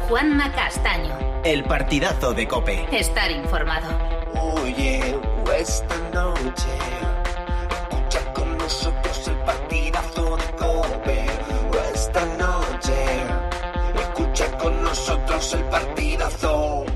Juanma Castaño. El partidazo de COPE. Estar informado. Oye, esta noche escucha con nosotros el partidazo de COPE. Esta noche escucha con nosotros el partidazo.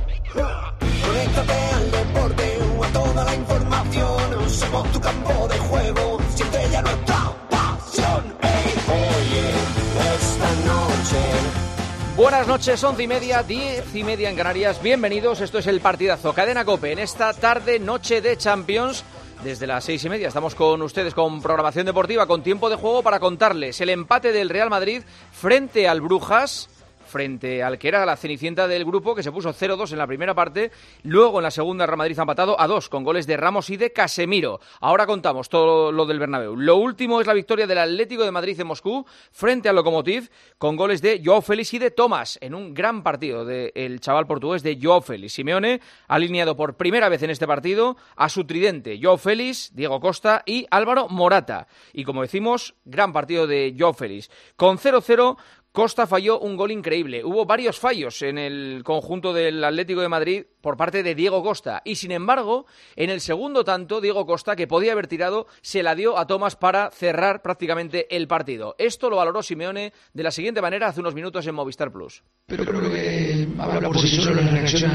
Conéctate al deporte o a toda la información. Somos tu campo de juego. Siente ya nuestra pasión. Hey, oye, esta noche. Buenas noches, 11:30, 10:30 en Canarias. Bienvenidos, esto es el partidazo Cadena COPE. En esta tarde, noche de Champions, desde las 6:30 estamos con ustedes con programación deportiva, con tiempo de juego para contarles el empate del Real Madrid frente al Brujas, frente al que era la cenicienta del grupo, que se puso 0-2 en la primera parte. Luego en la segunda Real Madrid ha empatado a 2 con goles de Ramos y de Casemiro. Ahora contamos todo lo del Bernabéu. Lo último es la victoria del Atlético de Madrid en Moscú frente al Lokomotiv con goles de Joao Félix y de Tomás en un gran partido del chaval portugués de Joao Félix. Simeone ha alineado por primera vez en este partido a su tridente Joao Félix, Diego Costa y Álvaro Morata. Y como decimos, gran partido de Joao Félix. Con 0-0 Costa falló un gol increíble. Hubo varios fallos en el conjunto del Atlético de Madrid por parte de Diego Costa. Y sin embargo, en el segundo tanto, Diego Costa, que podía haber tirado, se la dio a Tomás para cerrar prácticamente el partido. Esto lo valoró Simeone de la siguiente manera hace unos minutos en Movistar Plus. Pero creo que habla por sí solo la reacción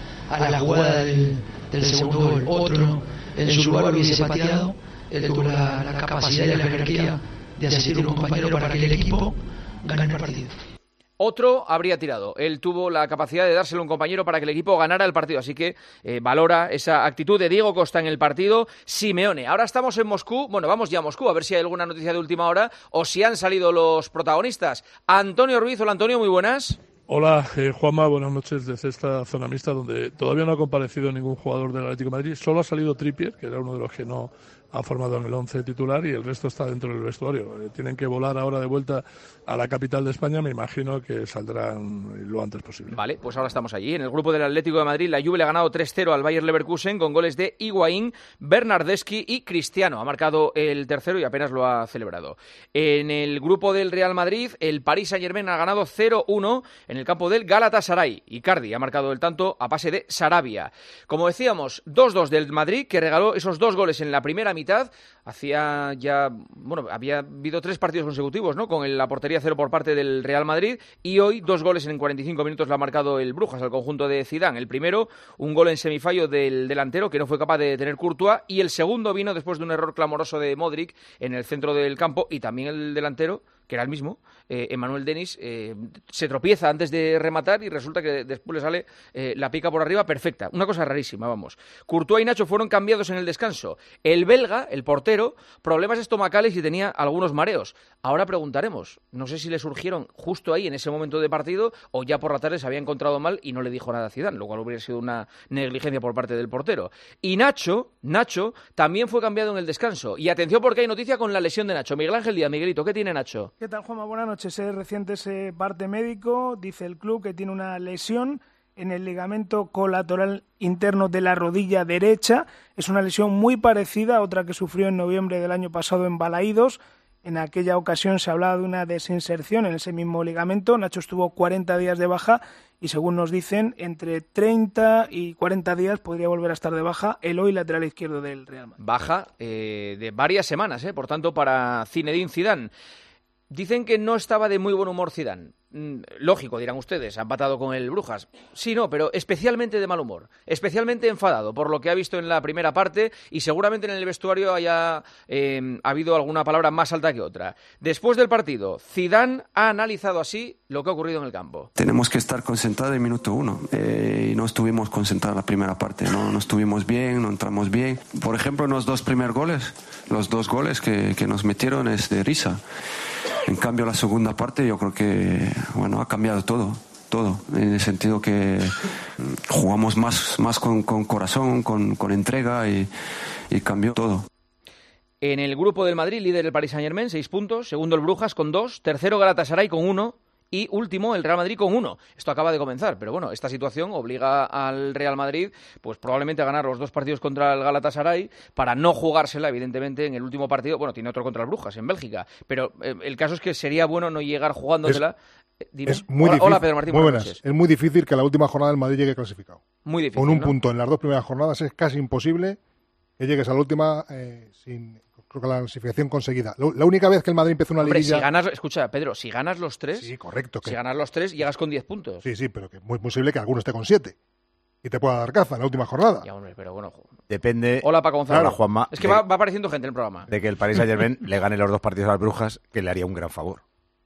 a la jugada del segundo gol. Otro, en su lugar, hubiese pateado. Él tuvo la capacidad y la jerarquía de asistir a un compañero para que el equipo gane el partido. Otro habría tirado. Él tuvo la capacidad de dárselo a un compañero para que el equipo ganara el partido. Así que valora esa actitud de Diego Costa en el partido. Simeone. Ahora estamos en Moscú. Bueno, vamos ya a Moscú a ver si hay alguna noticia de última hora o si han salido los protagonistas. Antonio Ruiz. Hola, Antonio, muy buenas. Hola, Juanma, buenas noches desde esta zona mixta donde todavía no ha comparecido ningún jugador del Atlético de Madrid. Solo ha salido Trippier, que era uno de los que no ha formado en el 11 titular, y el resto está dentro del vestuario. Tienen que volar ahora de vuelta a la capital de España. Me imagino que saldrán lo antes posible. Vale, pues ahora estamos allí. En el grupo del Atlético de Madrid, la Juve le ha ganado 3-0 al Bayer Leverkusen con goles de Higuaín, Bernardeschi y Cristiano. Ha marcado el tercero y apenas lo ha celebrado. En el grupo del Real Madrid, el Paris Saint-Germain ha ganado 0-1 en el campo del Galatasaray. Icardi ha marcado el tanto a pase de Sarabia. Como decíamos, 2-2 del Madrid, que regaló esos 2 goles en la primera mitad. Hacía ya, bueno, había habido 3 partidos consecutivos, ¿no?, con la portería 0 por parte del Real Madrid, y hoy 2 goles en 45 minutos le ha marcado el Brujas al conjunto de Zidane. El primero, un gol en semifallo del delantero que no fue capaz de tener Courtois, y el segundo vino después de un error clamoroso de Modric en el centro del campo, y también el delantero, que era el mismo, Emmanuel Dennis, se tropieza antes de rematar y resulta que después le sale la pica por arriba perfecta. Una cosa rarísima, vamos. Courtois y Nacho fueron cambiados en el descanso. El belga, el portero, problemas estomacales y tenía algunos mareos. Ahora preguntaremos. No sé si le surgieron justo ahí en ese momento de partido o ya por la tarde se había encontrado mal y no le dijo nada a Zidane, lo cual hubiera sido una negligencia por parte del portero. Y Nacho también fue cambiado en el descanso. Y atención porque hay noticia con la lesión de Nacho. Miguel Ángel Díaz, Miguelito, ¿qué tiene Nacho? ¿Qué tal, Juanma? Buenas noches. Es reciente ese parte médico. Dice el club que tiene una lesión en el ligamento colateral interno de la rodilla derecha. Es una lesión muy parecida a otra que sufrió en noviembre del año pasado en Balaídos. En aquella ocasión se hablaba de una desinserción en ese mismo ligamento. Nacho estuvo 40 días de baja y, según nos dicen, entre 30 y 40 días podría volver a estar de baja el hoy lateral izquierdo del Real Madrid. Baja de varias semanas, por tanto, para Zinedine Zidane. Dicen que no estaba de muy buen humor Zidane. Lógico, dirán ustedes, ha empatado con el Brujas. Sí, no, pero especialmente de mal humor, especialmente enfadado por lo que ha visto en la primera parte y seguramente en el vestuario haya habido alguna palabra más alta que otra. Después del partido, Zidane ha analizado así lo que ha ocurrido en el campo. Tenemos que estar concentrados en minuto 1 y no estuvimos concentrados en la primera parte, no estuvimos bien, no entramos bien. Por ejemplo, en los 2 primeros goles, los 2 goles que nos metieron es de risa. En cambio, la segunda parte yo creo que ha cambiado todo, en el sentido que jugamos más con corazón, con entrega y cambió todo. En el grupo del Madrid, líder el Paris Saint-Germain, 6 puntos, segundo el Brujas con 2, tercero Galatasaray con 1 y último el Real Madrid con 1. Esto acaba de comenzar, pero bueno, esta situación obliga al Real Madrid pues probablemente a ganar los 2 partidos contra el Galatasaray para no jugársela, evidentemente, en el último partido. Bueno, tiene otro contra el Brujas, en Bélgica, pero el caso es que sería bueno no llegar jugándosela Dime. Es muy difícil. Hola, Pedro Martín. Muy buenas. Noches. Es muy difícil que la última jornada el Madrid llegue clasificado. Muy difícil. Con un ¿no? punto en las 2 primeras jornadas es casi imposible que llegues a la última sin, creo que la clasificación conseguida. La única vez que el Madrid empezó una Hombre, liguilla... si ganas, escucha, Pedro, si ganas los 3, Sí, correcto. si ganas los 3, llegas con 10 puntos. Sí, pero que es muy posible que alguno esté con 7 y te pueda dar caza en la última jornada. Ya, hombre, pero bueno. Depende. Hola, Paco González. Hola, Juanma. Es que va apareciendo gente en el programa. De que el Paris Saint-Germain le gane los 2 partidos a las Brujas, que le haría un gran favor.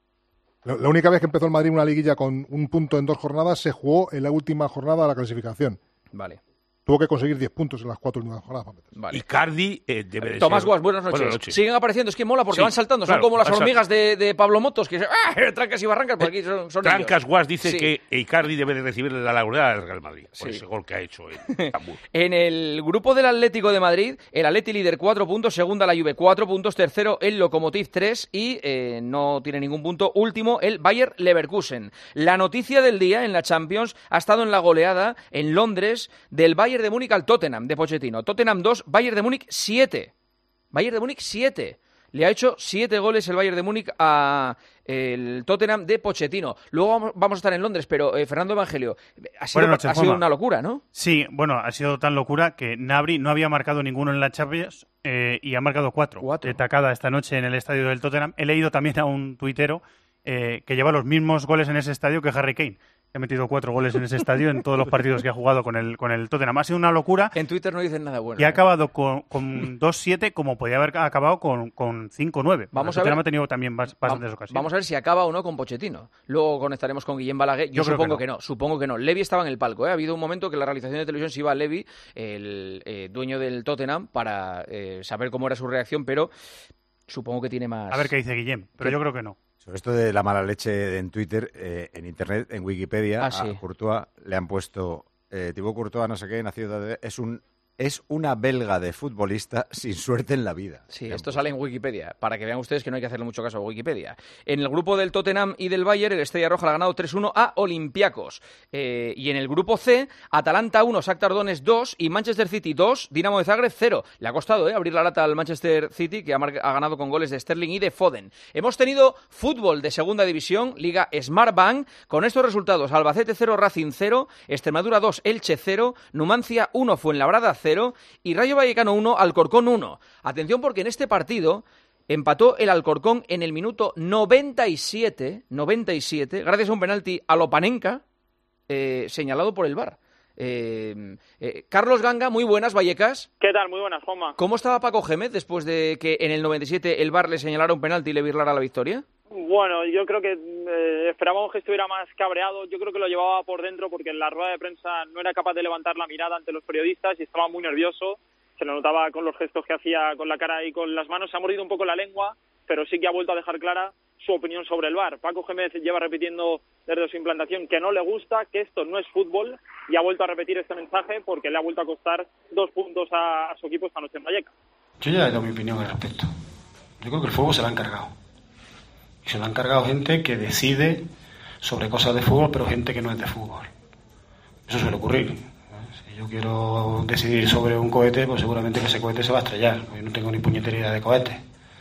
La única vez que empezó el Madrid una liguilla con un punto en 2 jornadas se jugó en la última jornada de la clasificación. Vale. Tuvo que conseguir 10 puntos en las 4 últimas jornadas para meterse. Vale. Icardi debe de Tomás ser... Guas, buenas noches. Siguen apareciendo, es que mola porque van saltando, son como las hormigas de Pablo Motos, que trancas y barrancas, por aquí son Trancas ellos. Guas dice Sí. que Icardi debe de recibir la laureada del Real Madrid por ese gol que ha hecho en Estambul. En el grupo del Atlético de Madrid, el Atleti líder 4 puntos, segunda la Juve 4 puntos, tercero el Lokomotiv 3 y no tiene ningún punto, último el Bayer Leverkusen. La noticia del día en la Champions ha estado en la goleada en Londres del Bayern de Múnich al Tottenham de Pochettino. Tottenham 2, Bayern de Múnich 7. Bayern de Múnich 7. Le ha hecho 7 goles el Bayern de Múnich a el Tottenham de Pochettino. Luego vamos a estar en Londres, pero Fernando Evangelio, ha sido una locura, ¿no? Sí, bueno, ha sido tan locura que Gnabry no había marcado ninguno en la Champions y ha marcado 4 de tacada esta noche en el estadio del Tottenham. He leído también a un tuitero que lleva los mismos goles en ese estadio que Harry Kane. Ha metido 4 goles en ese estadio en todos los partidos que ha jugado con el Tottenham. Ha sido una locura. En Twitter no dicen nada bueno. Y ha acabado con 2-7 como podía haber acabado con 5-9. Vamos a ver. Ha tenido también bastantes ocasiones. Vamos a ver si acaba o no con Pochettino. Luego conectaremos con Guillem Balaguer. Yo supongo que no. Levy estaba en el palco. Ha habido un momento que la realización de televisión se iba a Levy, el dueño del Tottenham, para saber cómo era su reacción, pero supongo que tiene más... A ver qué dice Guillem, pero yo creo que no. Sobre esto de la mala leche en Twitter, en Internet, en Wikipedia, a Courtois le han puesto Thibaut Courtois, no sé qué, nacido de... Es una belga de futbolista sin suerte en la vida. Sí, esto sale en Wikipedia, para que vean ustedes que no hay que hacerle mucho caso a Wikipedia. En el grupo del Tottenham y del Bayern, el Estrella Roja le ha ganado 3-1 a Olympiacos. Y en el grupo C, Atalanta 1, Shakhtar Donetsk 2 y Manchester City 2, Dinamo de Zagreb 0. Le ha costado abrir la lata al Manchester City, que ha ganado con goles de Sterling y de Foden. Hemos tenido fútbol de segunda división, Liga Smartbank, con estos resultados: Albacete 0, Racing 0, Extremadura 2, Elche 0, Numancia 1, Fuenlabrada 0 y Rayo Vallecano 1, Alcorcón 1. Atención, porque en este partido empató el Alcorcón en el minuto 97, gracias a un penalti a Lopanenka, señalado por el VAR. Carlos Ganga, muy buenas, Vallecas. ¿Qué tal? Muy buenas, Juanma. ¿Cómo estaba Paco Gémez después de que en el 97 el VAR le señalara un penalti y le virlara la victoria? Bueno, yo creo que esperábamos que estuviera más cabreado. Yo creo que lo llevaba por dentro porque en la rueda de prensa no era capaz de levantar la mirada ante los periodistas y estaba muy nervioso. Se lo notaba con los gestos que hacía con la cara y con las manos. Se ha mordido un poco la lengua, pero sí que ha vuelto a dejar clara su opinión sobre el VAR. Paco Gémez lleva repitiendo desde su implantación que no le gusta, que esto no es fútbol, y ha vuelto a repetir este mensaje porque le ha vuelto a costar 2 puntos a su equipo esta noche en Vallecas. Yo ya he dado mi opinión al respecto. Yo creo que el fútbol se lo ha encargado. Y se lo ha encargado gente que decide sobre cosas de fútbol, pero gente que no es de fútbol. Eso suele ocurrir. Si yo quiero decidir sobre un cohete, pues seguramente que ese cohete se va a estrellar. Yo no tengo ni puñetera idea de cohetes.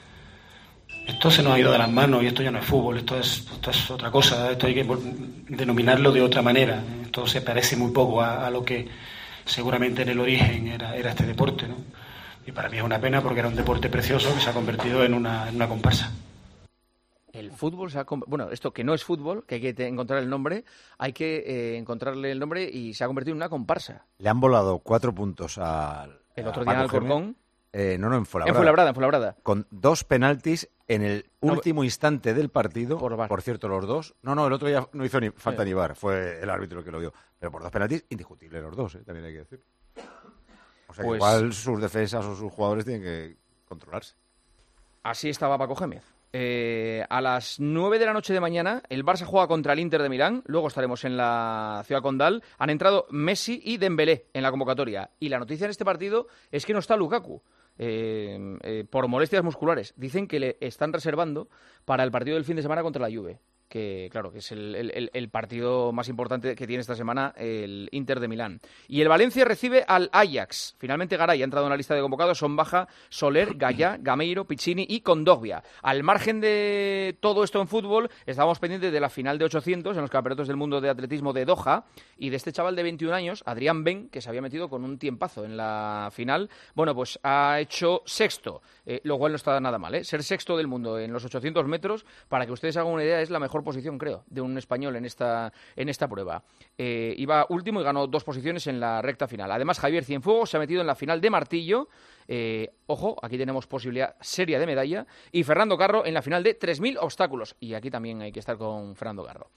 Esto se nos ha ido de las manos y esto ya no es fútbol, esto es otra cosa, esto hay que denominarlo de otra manera. Esto se parece muy poco a lo que seguramente en el origen era este deporte, ¿no? Y para mí es una pena porque era un deporte precioso que se ha convertido en una comparsa. El fútbol bueno, esto que no es fútbol, que hay que encontrar el nombre, hay que encontrarle el nombre y se ha convertido en una comparsa. Le han volado 4 puntos al el otro día en Alcorcón. No, en Fuenlabrada. En Fuenlabrada. Con 2 penaltis en el último instante del partido. Por cierto, los 2. No, el otro ya no hizo ni falta ni VAR. Fue el árbitro el que lo dio. Pero por 2 penaltis, indiscutibles los 2, también hay que decir. O sea, que igual sus defensas o sus jugadores tienen que controlarse. Así estaba Paco Gémez. A las 9 de la noche de mañana, el Barça juega contra el Inter de Milán. Luego estaremos en la ciudad condal. Han entrado Messi y Dembélé en la convocatoria. Y la noticia en este partido es que no está Lukaku. Por molestias musculares. Dicen que le están reservando para el partido del fin de semana contra la Juve. que claro, que es el partido más importante que tiene esta semana el Inter de Milán. Y el Valencia recibe al Ajax. Finalmente Garay ha entrado en la lista de convocados, son baja Soler, Gallá, Gameiro, Piccini y Kondogbia. Al margen de todo esto en fútbol, estábamos pendientes de la final de 800 en los campeonatos del mundo de atletismo de Doha y de este chaval de 21 años, Adrián Ben, que se había metido con un tiempazo en la final. Bueno, pues ha hecho sexto, lo cual no está nada mal, ¿eh? Ser sexto del mundo en los 800 metros, para que ustedes hagan una idea, es la mejor posición, creo, de un español en esta prueba. Iba último y ganó 2 posiciones en la recta final. Además, Javier Cienfuegos se ha metido en la final de martillo. Ojo, aquí tenemos posibilidad seria de medalla. Y Fernando Carro en la final de 3.000 obstáculos. Y aquí también hay que estar con Fernando Carro.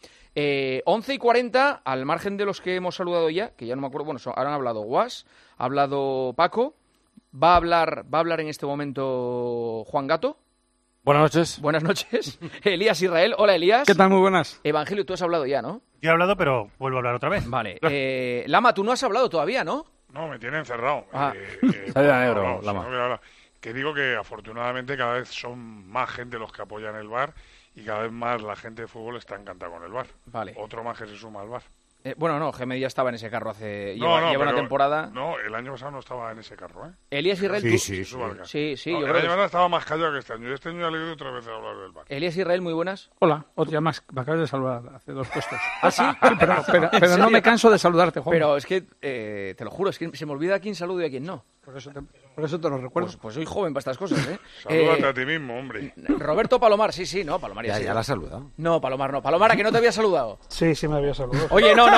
11:40, al margen de los que hemos saludado ya, que ya no me acuerdo. Bueno, ahora han hablado Guas, ha hablado Paco. Va a hablar en este momento Juan Gato. Buenas noches. Buenas noches. Elías Israel. Hola, Elías. ¿Qué tal? Muy buenas. Evangelio, tú has hablado ya, ¿no? Yo he hablado, pero vuelvo a hablar otra vez. Vale. Lama, tú no has hablado todavía, ¿no? No, me tiene encerrado. Salida negro, Lama. Que digo que afortunadamente cada vez son más gente los que apoyan el VAR y cada vez más la gente de fútbol está encantada con el VAR. Vale. Otro más que se suma al VAR. Bueno, no, Gemedi ya estaba en ese carro lleva una temporada. No, el año pasado no estaba en ese carro, ¿eh? Elías Israel, Sí, yo el creo año pasado estaba más callado que este año. Este año ya le he oído otra vez hablar del VAR. Elías Israel, muy buenas. Hola, otra más. Me acabas de saludar hace 2 puestos. ¿Ah, sí? Pero no me canso de saludarte, Juan. Pero es que, te lo juro, es que se me olvida a quién saludo y a quién no. Por eso te lo recuerdo. Pues soy joven para estas cosas, ¿eh? Salúdate a ti mismo, hombre. Roberto Palomar, sí, no, Palomar ya sí. Ya la has saludado. No, Palomar no. Palomar, ¿a que no te había saludado? Sí, me había saludado. Oye, no.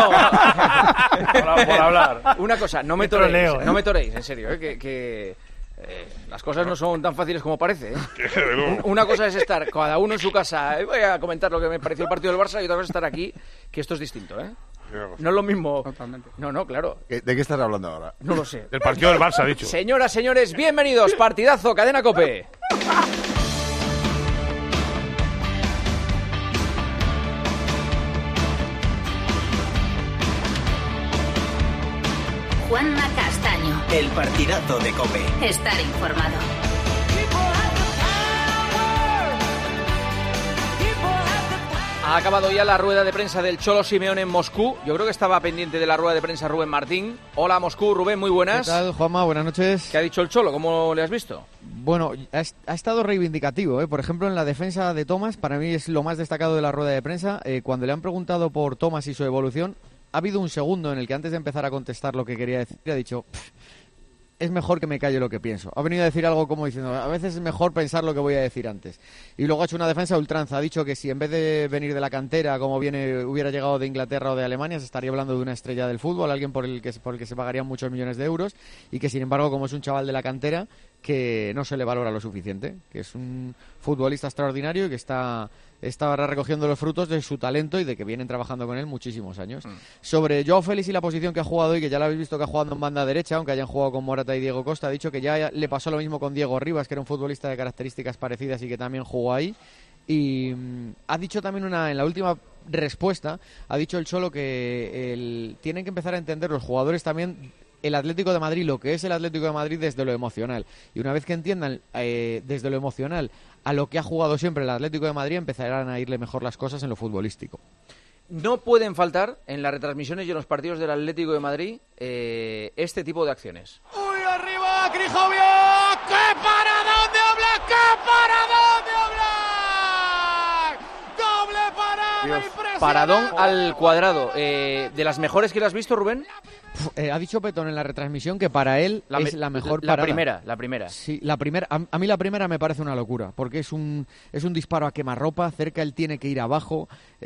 por hablar. Una cosa, no me toréis, en serio, que las cosas no son tan fáciles como parece, ¿eh? Una cosa es estar cada uno en su casa, voy a comentar lo que me pareció el partido del Barça, y otra cosa es estar aquí, que esto es distinto, ¿eh? No es lo mismo. Totalmente. No, claro. ¿De qué estás hablando ahora? No lo sé. Del partido del Barça, ha dicho. Señoras, señores, bienvenidos. Partidazo, Cadena COPE. Juanma Castaño. El partidazo de COPE. Estar informado. Ha acabado ya la rueda de prensa del Cholo Simeone en Moscú. Yo creo que estaba pendiente de la rueda de prensa Rubén Martín. Hola, Moscú. Rubén, muy buenas. ¿Qué tal, Juanma? Buenas noches. ¿Qué ha dicho el Cholo? ¿Cómo le has visto? Bueno, ha estado reivindicativo, ¿eh? Por ejemplo, en la defensa de Thomas, para mí es lo más destacado de la rueda de prensa. Cuando le han preguntado por Thomas y su evolución, ha habido un segundo en el que antes de empezar a contestar lo que quería decir, ha dicho... es mejor que me calle lo que pienso. Ha venido a decir algo como diciendo, a veces es mejor pensar lo que voy a decir antes. Y luego ha hecho una defensa a ultranza. Ha dicho que si en vez de venir de la cantera, como hubiera llegado de Inglaterra o de Alemania, se estaría hablando de una estrella del fútbol, alguien por el que se pagarían muchos millones de euros, y que sin embargo, como es un chaval de la cantera, que no se le valora lo suficiente, que es un futbolista extraordinario y que está ahora recogiendo los frutos de su talento y de que vienen trabajando con él muchísimos años. Sobre Joao Félix y la posición que ha jugado hoy, que ya lo habéis visto que ha jugado en banda derecha, aunque hayan jugado con Morata y Diego Costa, ha dicho que ya le pasó lo mismo con Diego Rivas, que era un futbolista de características parecidas y que también jugó ahí. Y ha dicho también en la última respuesta, ha dicho el Cholo que tienen que empezar a entender los jugadores también el Atlético de Madrid, lo que es el Atlético de Madrid desde lo emocional. Y una vez que entiendan desde lo emocional a lo que ha jugado siempre el Atlético de Madrid, empezarán a irle mejor las cosas en lo futbolístico. No pueden faltar en las retransmisiones y en los partidos del Atlético de Madrid este tipo de acciones. ¡Uy, arriba, Crijovio! ¡Qué paradón de Oblak! ¡Qué paradón de Oblak! ¡Doble parada! Dios, ¡Impresionante! Paradón al cuadrado. ¿De las mejores que le has visto, Rubén? Ha dicho Petón en la retransmisión que para él es la mejor parada. La primera. Sí, la primera. A mí la primera me parece una locura, porque es un disparo a quemarropa, cerca él tiene que ir abajo.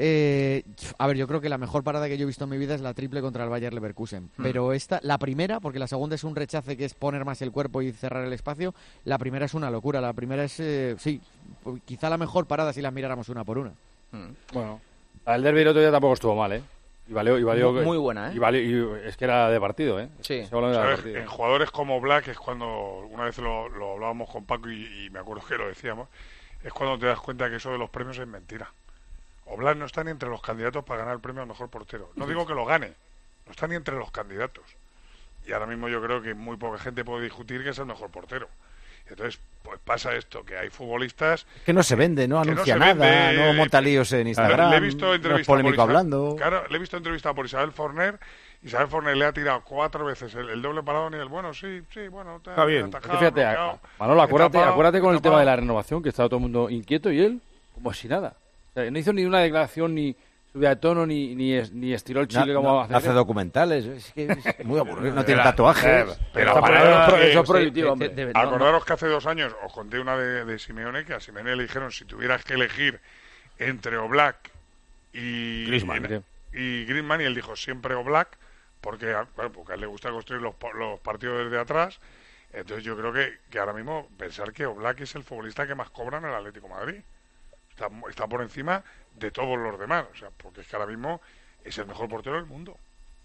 A ver, yo creo que la mejor parada que yo he visto en mi vida es la triple contra el Bayer Leverkusen. Pero la primera, porque la segunda es un rechace que es poner más el cuerpo y cerrar el espacio, la primera es una locura. La primera es, sí, quizá la mejor parada si las miráramos una por una. Bueno, el derbi el otro día tampoco estuvo mal, ¿eh? Y valió muy buena, ¿eh? Y es que era de partido, ¿eh? Sí. En jugadores como Black es cuando, una vez lo hablábamos con Paco y me acuerdo que lo decíamos, es cuando te das cuenta que eso de los premios es mentira. Oblak no está ni entre los candidatos para ganar el premio al mejor portero. No digo que lo gane, no está ni entre los candidatos. Y ahora mismo yo creo que muy poca gente puede discutir que es el mejor portero. Entonces, pues pasa esto, que hay futbolistas... Que no se vende, no anuncia no nada, no monta líos en Instagram, le he visto no es polémico hablando. Claro, le he visto entrevistado por Isabel Forner. Isabel Forner le ha tirado 4 veces el doble parado ni el bueno, sí, bueno, está bien. Atajado, Fíjate, Manolo, acuérdate con el tema de la renovación, que estaba todo el mundo inquieto y él, como si nada. O sea, no hizo ni una declaración, ni subía de tono, ni estiró el chile como hace documentales, es que es muy aburrido, no tiene tatuajes. Pero eso es prohibitivo, hombre. Acordaros que hace 2 años os conté una de Simeone, que a Simeone le dijeron si tuvieras que elegir entre Oblak y Griezmann, y él dijo siempre Oblak, porque a él le gusta construir los partidos desde atrás. Entonces yo creo que ahora mismo pensar que Oblak es el futbolista que más cobra en el Atlético de Madrid. Está por encima de todos los demás, o sea, porque es que ahora mismo es el mejor portero del mundo.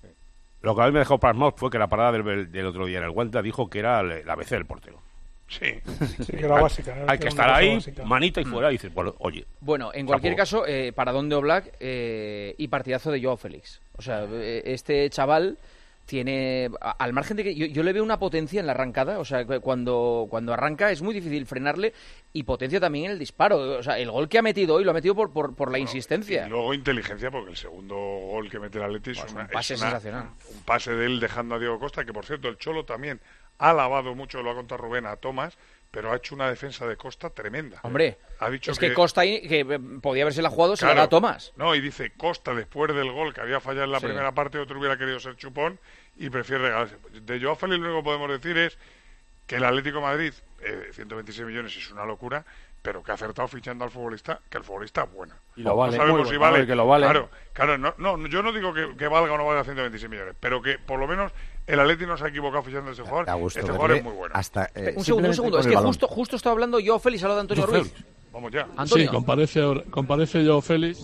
Lo que a mí me dejó pasmado fue que la parada del otro día en el Guanta dijo que era la ABC del portero. Sí, que era básica. Hay que estar ahí, básica. Manita y fuera, y dices, bueno, oye. Bueno, en cualquier caso, paradón de Oblak y partidazo de Joao Félix. O sea, este chaval tiene, al margen de que yo le veo una potencia en la arrancada, o sea, cuando arranca es muy difícil frenarle, y potencia también en el disparo. O sea, el gol que ha metido hoy lo ha metido por la insistencia. Y luego inteligencia, porque el segundo gol que mete el Atleti es un pase sensacional. Un pase de él dejando a Diego Costa, que por cierto el Cholo también ha alabado mucho, lo ha contado Rubén, a Tomás, pero ha hecho una defensa de Costa tremenda. Hombre, ha dicho es que Costa que podía haberse la jugado, se la da a Tomás. No, y dice Costa, después del gol que había fallado en la primera parte, otro hubiera querido ser chupón y prefiere regalarse. De Joao Félix lo único que podemos decir es que el Atlético de Madrid, 126 millones es una locura, pero que ha acertado fichando al futbolista, que el futbolista es bueno. Y lo vale. No sabemos si vale. Que lo vale. Claro, no, yo no digo que valga o no valga 126 millones, pero que por lo menos el Atlético no se ha equivocado fichando a ese jugador. Este jugador es muy bueno. Un segundo, es que justo está hablando Joao Félix, al lado de Antonio Ruiz. Vamos ya. Antonio. Sí, comparece Joao Félix.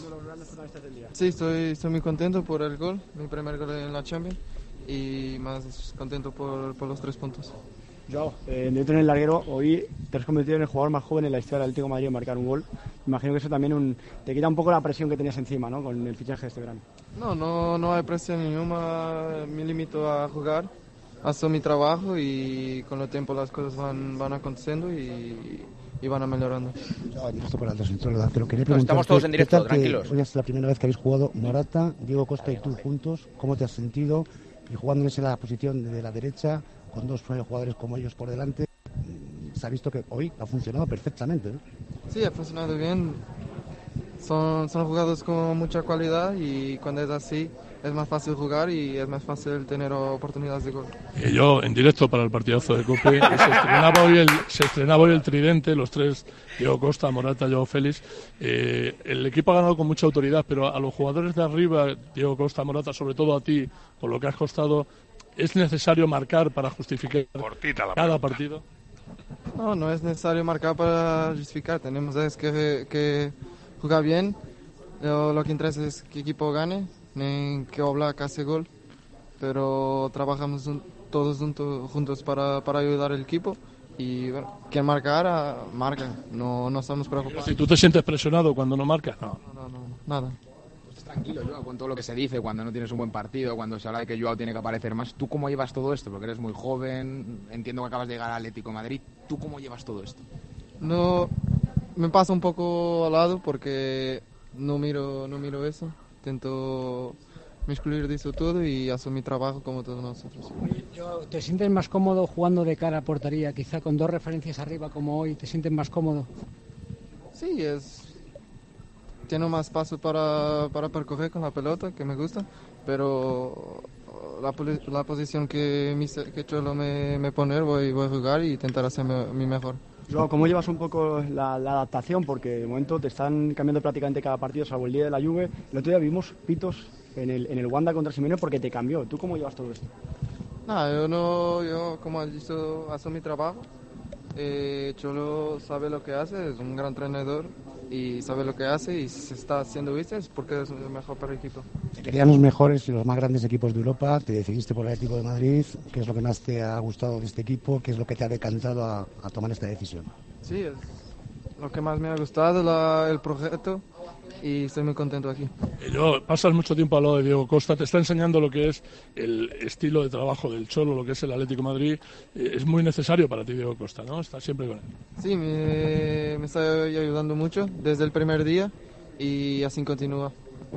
Sí, estoy muy contento por el gol, mi primer gol en la Champions, y más contento por los 3 puntos. Joao, dentro en el larguero, hoy te has convertido en el jugador más joven en la historia del Atlético de Madrid en marcar un gol. Imagino que eso también te quita un poco la presión que tenías encima, ¿no?, con el fichaje de este verano. No hay presión ninguna, me limito a jugar, hago mi trabajo y con el tiempo las cosas van aconteciendo y van mejorando. Estamos todos en directo, tranquilos. Hoy es la primera vez que habéis jugado Morata, Diego Costa y tú juntos. ¿Cómo te has sentido? Y jugándoles en la posición de la derecha, con 2 jugadores como ellos por delante, se ha visto que hoy ha funcionado perfectamente, ¿no? Sí, ha funcionado bien. Son jugadores con mucha calidad y cuando es así es más fácil jugar y es más fácil tener oportunidades de gol. Yo, en directo para el partidazo de Cope, se estrenaba hoy el tridente, los 3, Diego Costa, Morata, Joao Félix. El equipo ha ganado con mucha autoridad, pero a los jugadores de arriba, Diego Costa, Morata, sobre todo a ti, por lo que has costado, ¿es necesario marcar para justificar cada partido? No es necesario marcar para justificar. Tenemos que jugar bien. Lo que interesa es que el equipo gane, que Oblak hace gol. Pero trabajamos todos juntos para ayudar al equipo. Y bueno, quien marca, marca. No estamos preocupados. Si tú te sientes presionado cuando no marcas, no, nada. Tranquilo, Joao, con todo lo que se dice cuando no tienes un buen partido, cuando se habla de que Joao tiene que aparecer más. ¿Tú cómo llevas todo esto? Porque eres muy joven, entiendo que acabas de llegar al Atlético de Madrid. ¿Tú cómo llevas todo esto? No, me pasa un poco al lado porque no miro eso. Intento excluir de eso todo y hacer mi trabajo como todos nosotros. ¿Te sientes más cómodo jugando de cara a portería? Quizá con 2 referencias arriba como hoy, ¿te sientes más cómodo? Sí, tiene más paso para percorrer con la pelota, que me gusta, pero la posición que Cholo me pone voy a jugar y intentar hacer mi mejor. Joao, ¿cómo llevas un poco la adaptación? Porque de momento te están cambiando prácticamente cada partido, salvo el día de la Juve. El otro día vimos pitos en el Wanda contra Simeone porque te cambió. ¿Tú cómo llevas todo esto? Yo como he dicho, hago mi trabajo. Cholo sabe lo que hace, es un gran entrenador y sabe lo que hace, y si se está haciendo esto es porque es el mejor para el equipo. Te querían los mejores y los más grandes equipos de Europa, te decidiste por el Atlético de Madrid. ¿Qué es lo que más te ha gustado de este equipo? ¿Qué es lo que te ha decantado a tomar esta decisión? Sí, es lo que más me ha gustado, el proyecto, y estoy muy contento aquí. Pasas mucho tiempo al lado de Diego Costa, te está enseñando lo que es el estilo de trabajo del Cholo, lo que es el Atlético de Madrid. Es muy necesario para ti Diego Costa, ¿no? Estás siempre con él. Sí, me está ayudando mucho desde el primer día y así continúa.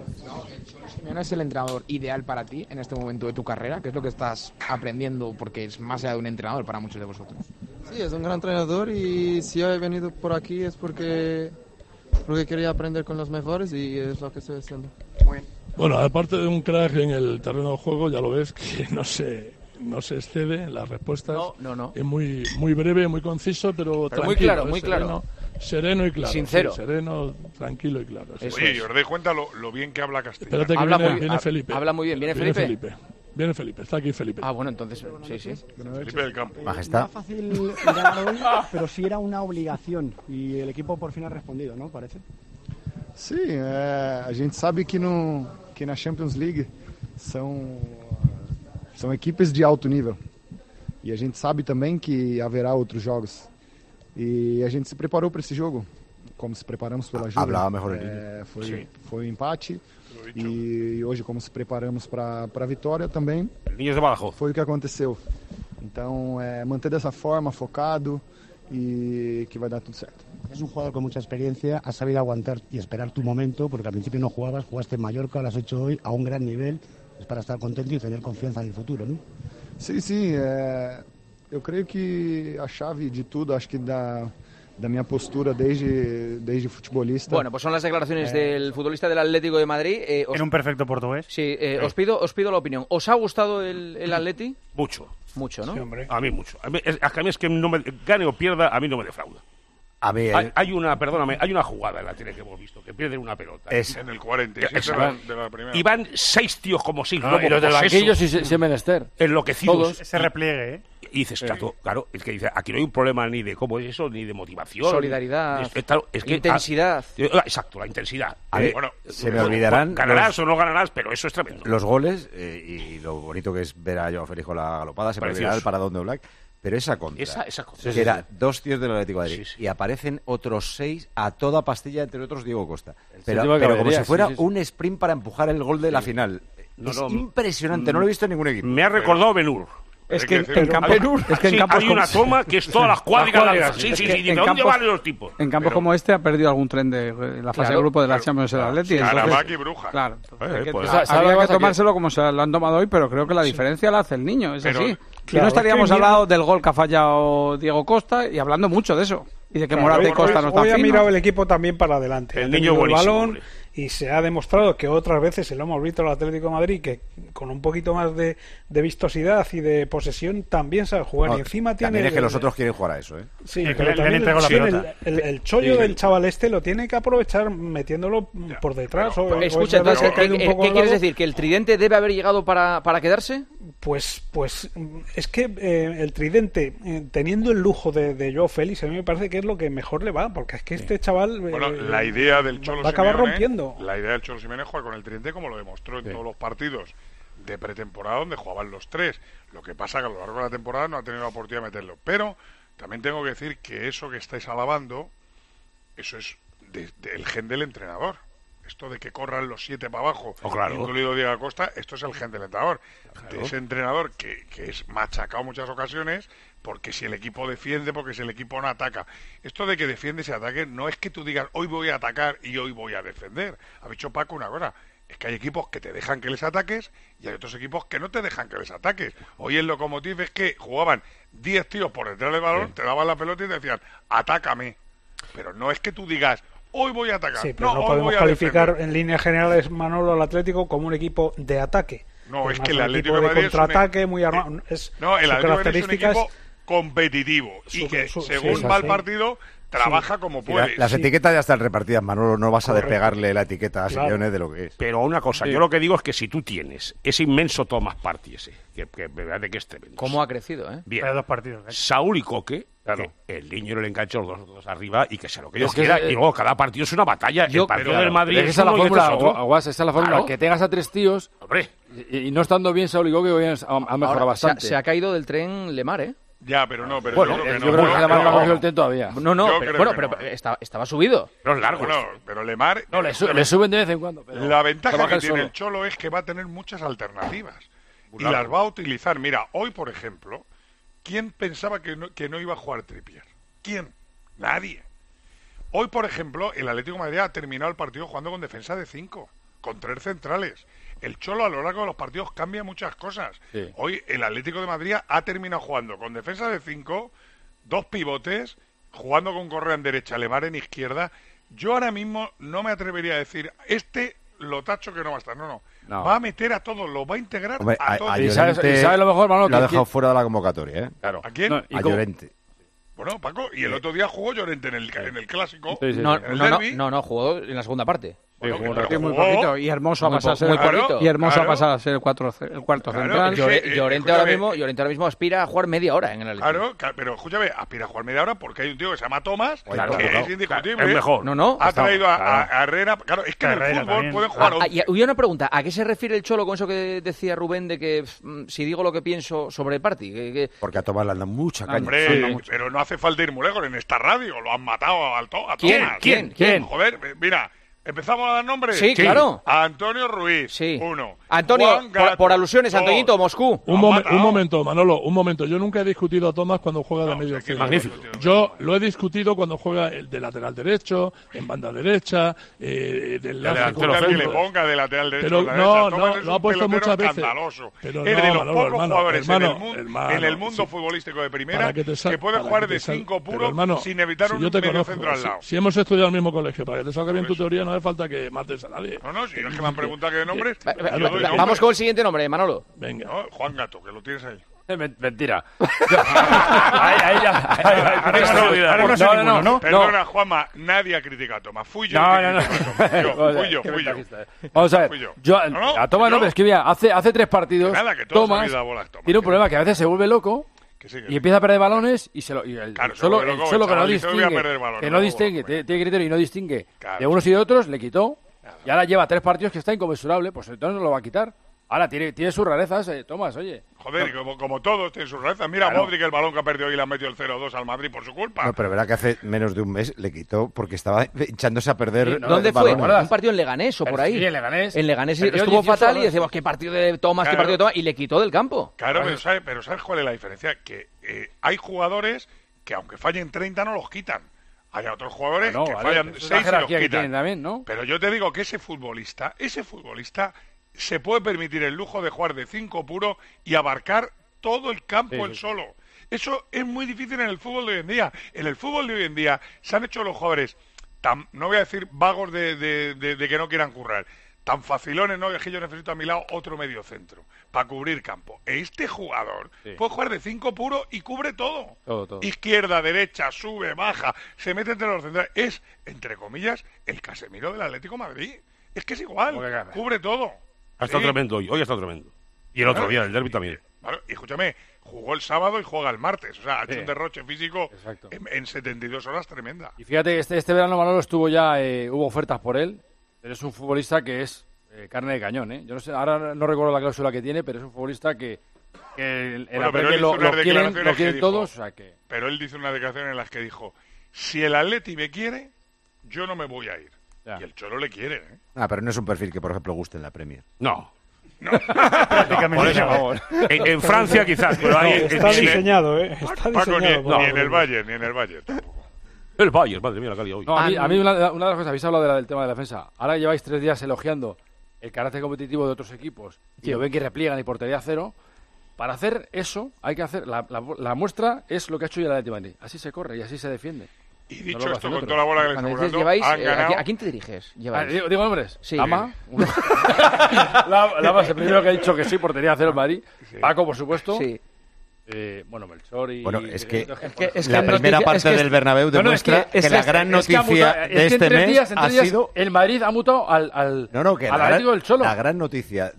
¿Simeone es el entrenador ideal para ti en este momento de tu carrera? ¿Qué es lo que estás aprendiendo? Porque es más allá de un entrenador para muchos de vosotros. Sí, es un gran entrenador y si he venido por aquí es porque quería aprender con los mejores y es lo que estoy haciendo. Bueno, aparte de un crack en el terreno de juego, ya lo ves que no se excede en las respuestas. No. Es muy breve, muy conciso, pero tranquilo, muy claro. Sereno y claro. Sincero. Sí, sereno, tranquilo y claro. Oye, y os dais cuenta lo bien que habla castellano. Espérate que viene Felipe. Habla muy bien. ¿Viene Felipe? Viene Felipe, está aquí Felipe. Bueno, entonces sí. Felipe del Campo. Majestad. No es fácil ganar hoy, pero sí era una obligación y el equipo por fin ha respondido, ¿no? Parece. Sí, a gente sabe que na Champions League são equipes de alto nível e a gente sabe também que haverá outros jogos e a gente se preparou para esse jogo, como se preparamos pela Juve. Hablaba mejor el niño. Foi empate e hoje como se preparamos para a vitória também. Niños de Badajoz. Foi o que aconteceu. Então, manter dessa forma, focado y que va a dar todo certo. Es un jugador con mucha experiencia, has sabido aguantar y esperar tu momento, porque al principio no jugabas, jugaste en Mallorca, lo has hecho hoy a un gran nivel, es para estar contento y tener confianza en el futuro, ¿no? Sí, eu creio que a chave de tudo, acho que da minha postura desde futbolista. Bueno, pues son las declaraciones del futbolista del Atlético de Madrid. En un perfecto portugués. Sí, os pido la opinión. ¿Os ha gustado el Atleti? Mucho, ¿no? Sí, hombre. A mí mucho. A mí es que no me gane o pierda, a mí no me defrauda. A mí, hay una jugada en la tele que hemos visto, que pierden una pelota. En el 47 de la primera. Y van 6 tíos como 6 y los del banquillo sí es menester. Enloquecidos. Todos. Ese repliegue, ¿eh? Y dices, claro, es que dice, aquí no hay un problema ni de cómo es eso, ni de motivación. Solidaridad, es que, intensidad. Exacto, la intensidad. Bueno, se me olvidarán. Ganarás o no ganarás, pero eso es tremendo. Los goles, y lo bonito que es ver a Joao Félix con la galopada, se me olvidará el paradón de Oblak. Pero esa contra, que era 2 tíos del Atlético de Madrid, y aparecen otros 6 a toda pastilla, entre otros Diego Costa. Pero como si fuera un sprint para empujar el gol de la final. Es impresionante, no lo he visto en ningún equipo. Me ha recordado Ben-Hur. Es que en campos hay una toma que es toda la cuadriga. Sí, ¿de dónde van los tipos? En campos como este ha perdido algún tren de la fase de grupo de la Champions del Atleti. Caravaca y Bruja. Claro. Habría que tomárselo como se lo han tomado hoy, pero creo que la diferencia la hace el niño, es así. Si no estaríamos hablando del gol que ha fallado Diego Costa y hablando mucho de eso. Y de que Morata y Costa no están Hoy ha finos. mirado el equipo también para adelante. El niño buenísimo. Balón, y se ha demostrado que otras veces se lo hemos visto al Atlético de Madrid, que con un poquito más de vistosidad y de posesión también sabe jugar. Y encima tiene... También es que los otros quieren jugar a eso, ¿eh? Sí, pero también el chollo del chaval lo tiene que aprovechar metiéndolo por detrás. Escucha, entonces, ¿qué quieres decir? ¿Que el tridente debe haber llegado para quedarse? Pues es que el tridente, teniendo el lujo de Joao Félix, a mí me parece que es lo que mejor le va, porque es que este chaval la idea del Cholo va a acabar Simeone, rompiendo. La idea del Cholo Simeone es jugar con el tridente como lo demostró en todos los partidos de pretemporada donde jugaban los 3. Lo que pasa que a lo largo de la temporada no ha tenido la oportunidad de meterlo. Pero también tengo que decir que eso que estáis alabando, eso es el gen del entrenador. Esto de que corran los 7 para abajo, incluido Diego Costa, esto es el gen del entrenador. De ese entrenador que es machacado en muchas ocasiones, porque si el equipo defiende, porque si el equipo no ataca. Esto de que defiende y ataque no es que tú digas hoy voy a atacar y hoy voy a defender. Ha dicho Paco una cosa, es que hay equipos que te dejan que les ataques y hay otros equipos que no te dejan que les ataques. Hoy el Lokomotiv es que jugaban 10 tíos por detrás del balón, te daban la pelota y te decían atácame. Pero no es que tú digas hoy voy a atacar. Sí, pero no podemos calificar en líneas generales, Manolo, al Atlético como un equipo de ataque. No, es que el Atlético Atlético de Madrid contraataque muy armado. el Atlético es un equipo competitivo y que según va el partido trabaja como puede. Las etiquetas ya están repartidas, Manolo, no vas a despegarle la etiqueta a Simeone de lo que es. Pero una cosa, yo lo que digo es que si tú tienes ese inmenso Thomas Partey que verdad de que es tremendo. ¿Cómo ha crecido, Bien. Hay 2 partidos. Saúl y Coque, que el niño no le engancha los dos arriba y que sea lo que ellos quieran. Y luego cada partido es una batalla. El partido del Madrid es esa la fórmula, esa es la fórmula, que tengas a 3 tíos. Hombre. Y no estando bien Saúl y Coque, han mejorado bastante. Se ha caído del tren Lemar, ¿eh? Ya, pero no, pero bueno, yo creo que yo creo que Lemar no ha cogido el tren todavía. Pero estaba subido. Pero es largo. Bueno, pero Lemar... No, le suben de vez en cuando. Pero la ventaja que tiene el Cholo es que va a tener muchas alternativas. Y las va a utilizar. Mira, hoy, por ejemplo, ¿quién pensaba que no iba a jugar Trippier? ¿Quién? Nadie. Hoy, por ejemplo, el Atlético de Madrid ha terminado el partido jugando con defensa de 5, con 3 centrales. El Cholo a lo largo de los partidos cambia muchas cosas. Sí. Hoy el Atlético de Madrid ha terminado jugando con defensa de 5, 2 pivotes, jugando con Correa en derecha, Lemar en izquierda. Yo ahora mismo no me atrevería a decir, lo tacho que no va a estar. No. Va a meter a todos, lo va a integrar a todos. ¿Y sabes lo mejor, Manolo? Lo ha dejado fuera de la convocatoria, ¿eh? Claro. ¿A quién? No, a Llorente. Bueno, Paco, y el otro día jugó Llorente en el Clásico. Sí. No, jugó en la segunda parte. Bueno, muy poquito. Y Hermoso ha pasado a ser el cuarto central. Llorente ahora mismo aspira a jugar media hora en el Atlético. Claro, pero escúchame, aspira a jugar media hora porque hay un tío que se llama Tomás, que es indiscutible. Es mejor. Ha traído a Herrera. Claro, es que en el fútbol pueden jugar. Y una pregunta, ¿a qué se refiere el Cholo con eso que decía Rubén de que si digo lo que pienso sobre el Party? Porque a Tomás le andan mucha caña. Hombre, pero no hace falta ir muy lejos en esta radio. Lo han matado a Tomás. ¿Quién? Joder, mira. ¿Empezamos a dar nombres? Sí, claro. A Antonio Ruiz, 1. Antonio, por alusiones, Antoñito, Moscú. Un momento, Manolo, un momento. Yo nunca he discutido a Tomás cuando juega de medio centro. Magnífico. Yo lo he discutido cuando juega de lateral derecho, en banda derecha, del delantero que le ponga de lateral derecho. Pero no ha puesto muchas veces. Pero es de los pocos jugadores en el mundo futbolístico de primera que puede jugar de 5 puro sin evitar un medio centro al lado. Si hemos estudiado el mismo colegio, para que te salga bien tu teoría, no hace falta que mates a nadie. No, si es que me han preguntado qué nombres. Vamos con el siguiente nombre, Manolo. Venga. Juan Gato, que lo tienes ahí. Mentira. Perdona, Juanma, nadie ha criticado a Tomás. Fui yo. Fui yo. Vamos a ver. A Tomás no me escribía hace 3 partidos. Tomás tiene un problema que a veces se vuelve loco. Y empieza a perder balones y solo que no distingue, tiene criterio y no distingue de unos y de otros, le quitó. Y ahora lleva 3 partidos que está inconmensurable, pues entonces no lo va a quitar. Ahora tiene sus rarezas, Tomás, oye. Joder, como todos tienen sus rarezas. Mira, claro. Modric, el balón que ha perdido y le ha metido el 0-2 al Madrid por su culpa. No, pero verá que hace menos de un mes le quitó porque estaba echándose a perder. Sí, ¿dónde fue? ¿Un partido en Leganés o por ahí? Sí, en Leganés. En Leganés estuvo fatal y decimos, ¿qué partido de Tomás, qué partido de Tomás? Y le quitó del campo. Claro, pero ¿sabes cuál es la diferencia? Que hay jugadores que aunque fallen 30 no los quitan. Hay otros jugadores que fallan 6 y los quitan. También, ¿no? Pero yo te digo que ese futbolista se puede permitir el lujo de jugar de 5 puro y abarcar todo el campo él solo. Eso es muy difícil en el fútbol de hoy en día. En el fútbol de hoy en día se han hecho los jugadores no voy a decir vagos de que no quieran currar, tan facilones, ¿no? Que yo necesito a mi lado otro medio centro para cubrir campo. Este jugador puede jugar de 5 puro y cubre todo. Izquierda, derecha, sube, baja, se mete entre los centrales. Es, entre comillas, el Casemiro del Atlético de Madrid. Es que es igual, cubre todo. Ha estado tremendo hoy ha estado tremendo. Y el otro día, el derbi también. Bueno, y escúchame, jugó el sábado y juega el martes. O sea, ha hecho un derroche físico en 72 horas tremenda. Y fíjate, este verano Manolo estuvo ya, hubo ofertas por él. Pero es un futbolista que es carne de cañón, ¿eh? Yo no sé, ahora no recuerdo la cláusula que tiene, pero es un futbolista que la Premier lo quieren todos. O sea que... Pero él dice una declaración en la que dijo, si el Atleti me quiere, yo no me voy a ir. Y el Cholo le quiere, ¿eh? Pero no es un perfil que, por ejemplo, guste en la Premier. No. Prácticamente en Francia quizás, pero ahí está diseñado, está Paco, diseñado. Ni en el Bayern tampoco. El Bayern, madre mía, la calidad hoy. No, a mí una de las cosas, habéis hablado del tema de la defensa. Ahora lleváis 3 días elogiando el carácter competitivo de otros equipos y lo ven que repliegan y portería cero. Para hacer eso, hay que hacer la muestra es lo que ha hecho ya el Atlético de Madrid. Así se corre y así se defiende. Y dicho esto, con toda la bola que le estamos dando, han ganado... ¿A quién te diriges? ¿Digo nombres? Sí. Lama. Lama es el primero que ha dicho que sí, portería cero en Madrid. Sí. Paco, por supuesto. Sí. Melchor y... Bueno, es que la primera parte del Bernabéu demuestra que la gran noticia de este mes ha sido... El Madrid ha mutado al Atlético del Cholo. La gran noticia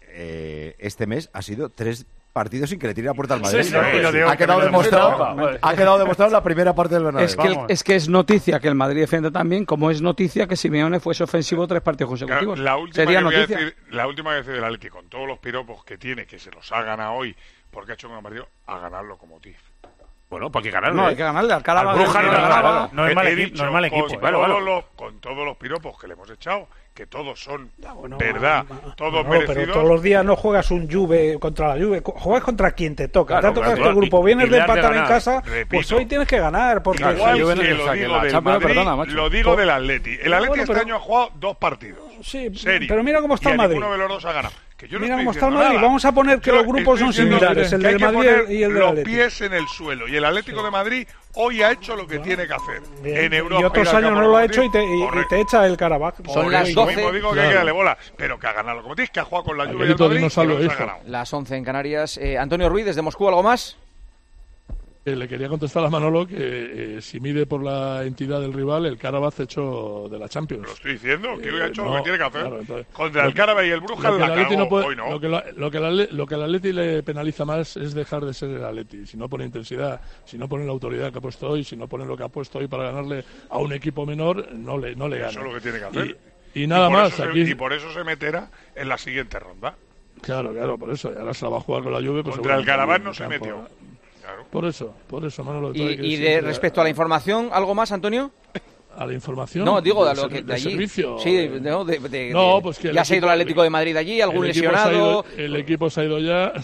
de este mes ha sido 3 partidos sin que le tire la puerta al Madrid. Ha quedado demostrado en la primera parte del Bernabéu. Es que es noticia que el Madrid defiende también, como es noticia que Simeone fuese ofensivo 3 partidos consecutivos. La última que voy a decir del Atlético, con todos los piropos que tiene, que se los ha ganado hoy, porque ha hecho un partido, a ganar Lokomotiv. Bueno, porque ganarle. No, hay que ganarle. Alcalá no es mal equipo. Con todos los piropos que le hemos echado, que todos son verdad, todos merecidos. Pero todos los días no juegas un Juve contra la Juve, juegas contra quien te toca. Te ha tocado este grupo, vienes de empatar en casa, pues hoy tienes que ganar. Porque igual que lo digo del Madrid, lo digo del Atleti. El Atleti este año ha jugado 2 partidos. Sí, pero mira cómo está el Madrid. Uno de los 2 ha ganado. Mira cómo está el Madrid. Vamos a poner que los grupos son similares, el del Madrid y el del Atlético. Los pies en el suelo. Y el Atlético de Madrid hoy ha hecho lo que tiene que hacer en Europa. Y otros años no lo ha hecho y te echa el Carabaj. Son las 12. Mismo digo que hay que darle bola, pero que ha ganado como tienes, que ha jugado con la Juve y el Madrid, y ha ganado. Las 11 en Canarias. Antonio Ruiz, desde Moscú, ¿algo más? Le quería contestar a Manolo que si mide por la entidad del rival, el Karabakh hecho de la Champions. Lo estoy diciendo, que hoy ha hecho lo que tiene que hacer. Claro, entonces, contra el Karabakh y el Brujas la cagó, hoy no. Lo que el Atleti le penaliza más es dejar de ser el Atleti. Si no pone intensidad, si no pone la autoridad que ha puesto hoy, si no pone lo que ha puesto hoy para ganarle a un equipo menor, no le gana. Eso es lo que tiene que hacer. Y nada más. Y por eso se meterá en la siguiente ronda. Claro, por eso. Y ahora se la va a jugar con la Juve. Pues contra el Karabakh no se metió. Claro. Por eso, Manolo. Y respecto a la información, ¿algo más, Antonio? ¿A la información? No, digo de lo que de allí. Servicio. Sí, pues que ya se ha ido el Atlético de Madrid allí, algún lesionado. El equipo se ha ido ya.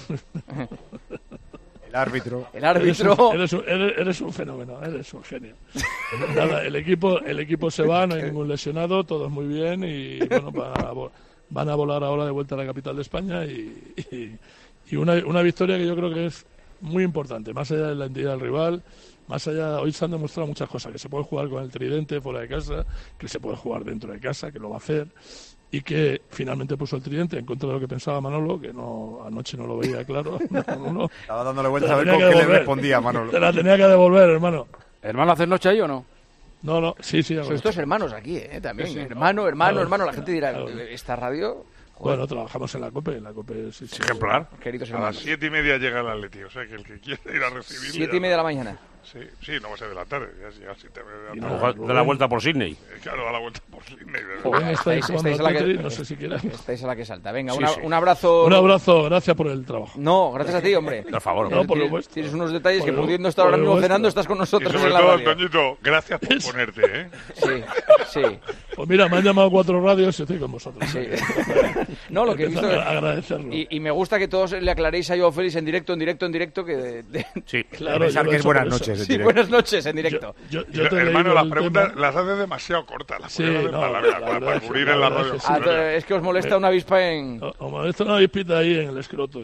El árbitro. Eres un fenómeno, eres un genio. Nada, el equipo se va, no hay ningún lesionado, todo es muy bien y bueno, van a volar ahora de vuelta a la capital de España y una victoria que yo creo que es muy importante, más allá de la entidad del rival, más allá, hoy se han demostrado muchas cosas, que se puede jugar con el tridente fuera de casa, que se puede jugar dentro de casa, que lo va a hacer, y que finalmente puso el tridente en contra de lo que pensaba Manolo, que anoche no lo veía claro. Estaba dándole vueltas a ver con qué le respondía Manolo. Te la tenía que devolver, hermano. ¿Hermano haces noche ahí o no? No, sí. Son estos hermanos aquí, también. Sí. Hermano. La gente dirá, ¿esta radio...? Bueno, trabajamos en la COPE. Sí, ejemplar. Queridos hermanos. A las 7:30 llega el Atleti, o sea que el que quiera ir a recibir... 7:30 de la mañana. Sí, no va a ser de la tarde, ya 7:30 de la tarde. Da la vuelta por Sydney. Claro, da la vuelta por Sydney. No sé si quieres. Estáis a la que salta. Venga, un abrazo. Un abrazo, gracias por el trabajo. No, gracias a ti, hombre. Por favor. No, por lo vuestro. Tienes unos detalles que pudiendo estar ahora mismo cenando, estás con nosotros y sobre en la todo, radio. Toñito, gracias por ponerte, ¿eh? Sí. Pues mira, me han llamado 4 radios y estoy con vosotros. Sí. No, lo que he visto... Agradecerlo. Y me gusta que todos le aclaréis a Joao Félix en directo, que... Sí, claro. Pensar que es buenas noches. Sí, buenas noches en directo. Yo hermano, las preguntas las haces demasiado cortas. Las para cubrir en la radio. Es que os molesta una avispa en... Os molesta una avispita ahí en el escroto.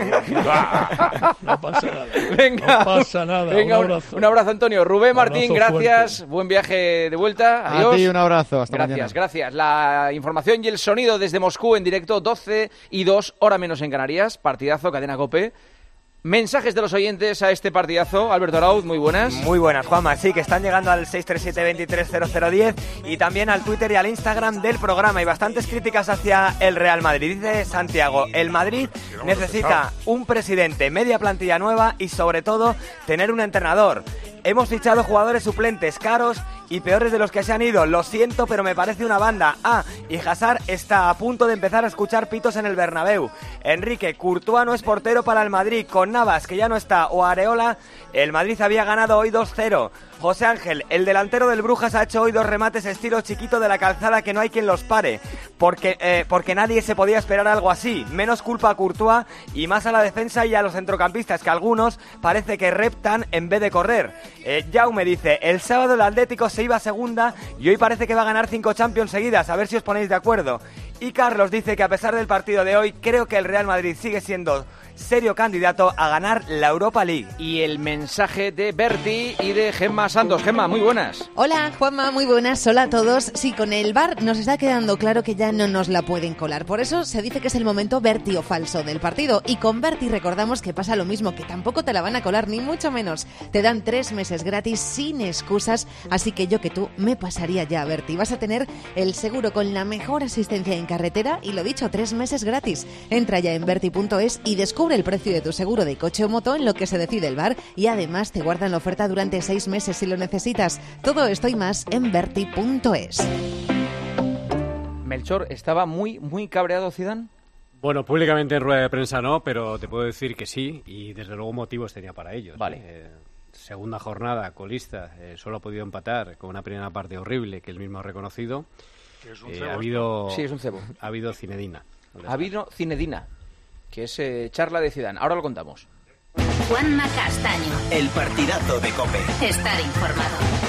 No pasa nada. Venga, no pasa nada. Venga, un abrazo, Antonio. Rubén Martín, gracias. Fuerte. Buen viaje de vuelta. Adiós. A ti un abrazo. Hasta mañana. Gracias. La información y el sonido desde Moscú en directo, 12:02, hora menos en Canarias. Partidazo, cadena COPE. Mensajes de los oyentes a este partidazo. Alberto Arauz, muy buenas. Muy buenas, Juanma. Sí, que están llegando al 637-230010 y también al Twitter y al Instagram del programa. Y bastantes críticas hacia el Real Madrid. Dice Santiago, el Madrid necesita un presidente, media plantilla nueva y sobre todo tener un entrenador. Hemos fichado jugadores suplentes caros y peores de los que se han ido. Lo siento, pero me parece una banda. Y Hazard está a punto de empezar a escuchar pitos en el Bernabéu. Enrique, Courtois no es portero para el Madrid. Con Navas, que ya no está, o Areola, el Madrid había ganado hoy 2-0. José Ángel, el delantero del Brujas ha hecho hoy 2 remates estilo Chiquito de la Calzada que no hay quien los pare. Porque nadie se podía esperar algo así. Menos culpa a Courtois y más a la defensa y a los centrocampistas, que algunos parece que reptan en vez de correr. Jaume dice, el sábado el Atlético se iba a segunda y hoy parece que va a ganar 5 Champions seguidas, a ver si os ponéis de acuerdo. Y Carlos dice que a pesar del partido de hoy, creo que el Real Madrid sigue siendo serio candidato a ganar la Europa League. Y el mensaje de Berti y de Gemma Santos. Gemma, muy buenas. Hola, Juanma, muy buenas. Hola a todos. Sí, con el VAR nos está quedando claro que ya no nos la pueden colar. Por eso se dice que es el momento Berti o falso del partido. Y con Berti recordamos que pasa lo mismo, que tampoco te la van a colar, ni mucho menos. Te dan 3 meses gratis sin excusas, así que yo que tú me pasaría ya a Berti. Vas a tener el seguro con la mejor asistencia en carretera y lo dicho, 3 meses gratis. Entra ya en berti.es y descubre el precio de tu seguro de coche o moto en lo que se decide el VAR y además te guardan la oferta durante 6 meses si lo necesitas. Todo esto y más en berti.es. Melchor, ¿estaba muy cabreado Zidane? Bueno, públicamente en rueda de prensa no, pero te puedo decir que sí y desde luego motivos tenía para ellos. Vale. segunda jornada, colista, solo ha podido empatar con una primera parte horrible que él mismo ha reconocido. ¿Es un cebo? Ha habido Cinedina. Ha habido Cinedina, que es charla de Zidane. Ahora lo contamos. Juanma Castaño. El partidazo de COPE. Estar informado.